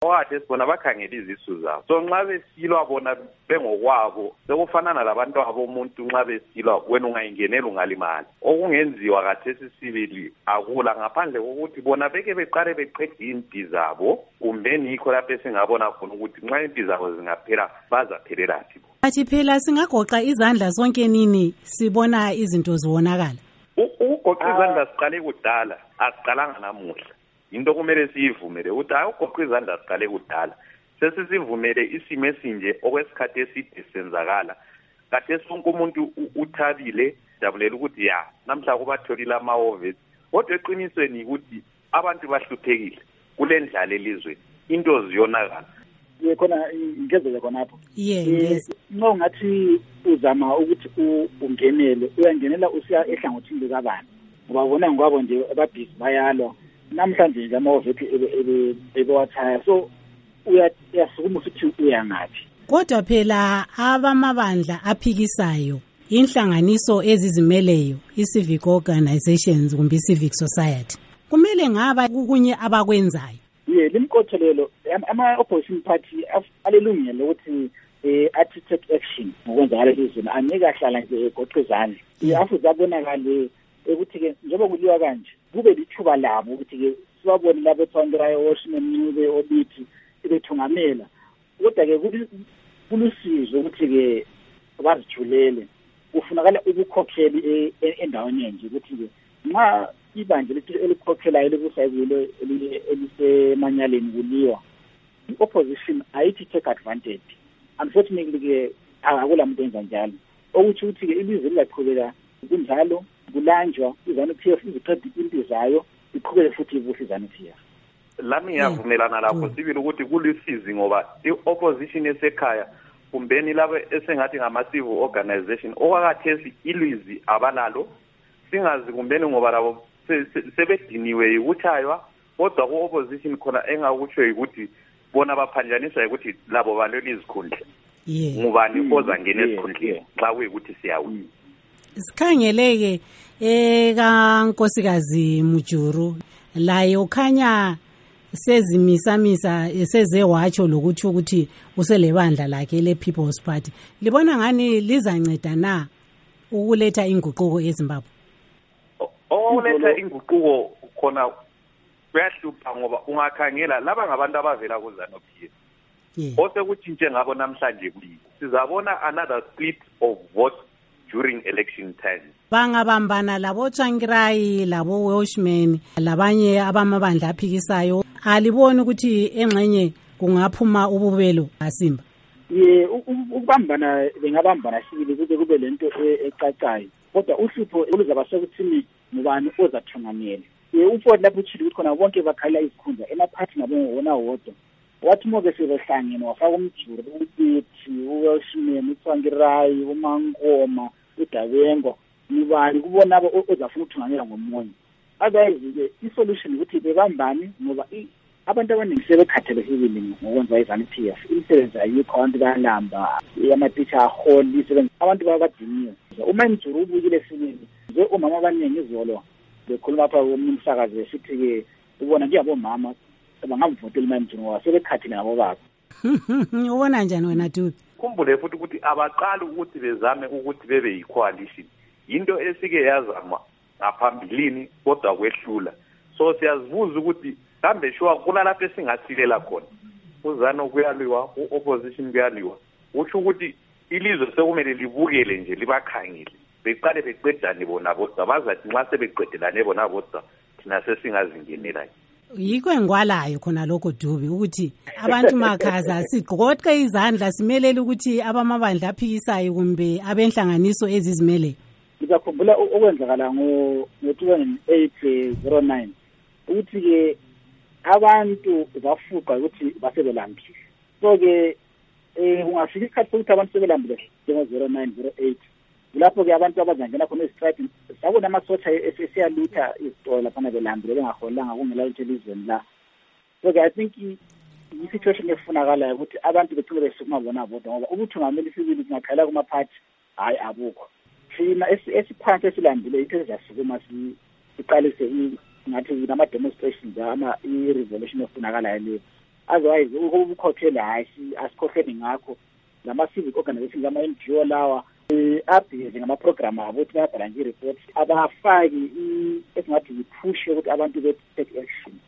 okade sibona bakhangela izisu zabo. So nxa besilwa bona bengokwabo sekufana nalabantu abomuntu nxa besilwa wena ungayingenela ungalimala. Okungenziwa kathesi sibili akula ngaphandle kokuthi bona beke beqale beqede impi zabo kumbeni yikho lapho esingabona khona ukuthi nxa impi zabo zingaphela bazaphelela phi. Athi phela singagoqa izandla sonke nini sibona izinto zibonakala. Ukugoqa izandla siqale kudala asiqalanga namuhla. Into kumele siyivumele ukuthi awugoqa izandla siqale kudala. Sesivumele isimo esinje okwesikhathi eside senzakala. Kade sonke umuntu uthabile jabulela ukuthi ya namhla kubatholile amahhovisi. Kodwa eqinisweni ukuthi abantu bahluphekile kule ndlala elizweni. Into ziyonakala. Khona ngezwe khonapho. Yes. No ngathi uzama ukuthi ungenele uyangenela usiya ehlangothini likabani. Ngoba bona ngwabo nje ababhizi bayalwa. Namhlanje nje amahhovisi ebewathaya. So uyasukuma ukuthi uyangathi. Kodwa phela abamabandla aphikisayo inhlanganiso ezizimeleyo i-civic organizations kumbe i-civic society kumele ngaba kunye abakwenzayo. Limkothelelo ama-opposition party alelungelo ukuthi athi take action ngokwenzakala elizweni angeke ahlala nje egoqa izandla. Afu zabonakale ukuthi-ke njengoba kuliwa kanje kube lithuba labo ukuthi-ke sibabone labo ethwangirayo oShinemncube obithi ebethungamela. Kodwa-ke kulusizo ukuthi-ke bazijulele kufunakala ubukhokheli endaweni nje ukuthi-ke nxa ibanje elikhokhelayo elikusayikulo elisemanyaleni kuliwa i-opposition ayithi take advantage. Unfortunately-ke akula muntu enza njalo okuthi ukuthi-ke ilizwe lingaqhubeka kunjalo kulanjwa iZANU-PF iziqeda impilo zayo iqhubeke futhi ibuhle iZANU-PF. Lami ngiyavumelana lakho sibili ukuthi kulisizi ngoba i-opposition esekhaya kumbeni labo esengathi ngama-civil organization okwakathesi ilizwi abalalo singazi kumbeni ngoba labo sebediniwe ukuthaywa kodwa ku-opposition khona engakutsho ukuthi bona baphanjaniswa ukuthi labo balwela izikhundla. Ngubani ozangena esikhundleni xa kuyikuthi siyawina. Sikhangeleke kaNkosikazi Mujuru laye ukhanya sezimisamisa sezewatsho lokuthi ukuthi uselebandla lakhe le-People's Party. Libona ngani lizanceda na ukuletha inguquko eZimbabwe? Ukuletha inguquko khona kuyahlupha ngoba ungakhangela laba ngabantu abavela kuZANU-PF. Osekutshintshe ngabo namhlanje kuyi. Sizabona another split of vote during election time. Bangabambana labo Tsvangirai labo Welshman labanye abamabandla aphikisayo alibona ukuthi engxenye kungaphuma ububelo asimba. Ukubambana bengabambana sibili kube lento ecacayo. Kodwa uhlupho oluzaba sekuthini ngubani ozathungamela. Uphothi lapho uthile ukuthi khona bonke bakhala izikhundla emaphathi nabo wona wodwa. Wathi moke sebehlangene wafaka uMjuru uBithi uWelshman uTsvangirai uMankoma uDabengo nibani kubona abo ozafuna ukuthungamela ngomunye. Otherwise i-solution ukuthi bebambane ngoba abantu abaningi sebekhathalekile ngokwenza iZANU-PF. Imisebenzi ayikho abantu bayalamba amatitsha aholi isebenzi abantu babadiniwe. Uma iMjuru ubukile sibili nje umama abaningi izolo bekhuluma apha kumsakazi esithi-ke ubona njengabomama bangamvotela iMjuru ngoba sebekhathile ngabo babo. Ubona njani wena Dubi? Khumbule futhi ukuthi abaqali ukuthi bezame ukuthi bebe yi-coalition. Into esike yazama ngaphambilini kodwa kwehlula. So siyazibuza ukuthi kambe shuwa kulalapho esingasilela khona. UZANU kuyaliwa, u-opposition kuyaliwa. Usho ukuthi ilizwe sekumele libukele nje libakhangile. Beqale beqedane bona bodwa bazathi nxa sebeqedelane bona bodwa thina sesingazingenela. Yikho engwalayo khona lokho Dubi ukuthi abantu makhaza sigoqe izandla simelele ukuthi abamabandla aphikisayo kumbe abenhlanganiso ezizimele. Ngizakhumbula okwenzakala ngo-2008-09 ukuthi-ke abantu bafuqa ukuthi basebelambile. So-ke ungafika isikhathi sokuthi abantu sebelambile njengo-09-08 lapho-ke abantu abazangena khona ezitrayidini sabona amasotsha esiyalutha izitolo laphana belambile bengaholanga kungela lutho elizweni la. So-ke I think i-situation efunakalayo ukuthi abantu becine besukuma bona bodwa ngoba ubuthungameli sibili singakhala kumaphathi hayi abukho. Thina esiphansi esilambile into ezasukuma siqalise ngathi nama-demonstrations i-revolution efunakalayo leyo. otherwise ukukhokhela hayi asikhohleni ngakho lama-civic organizations ama-NGO lawa abhizi ngama-program abo ukuthi bayabhala nje i-report abafaki esingathi yi-push yokuthi abantu be-take action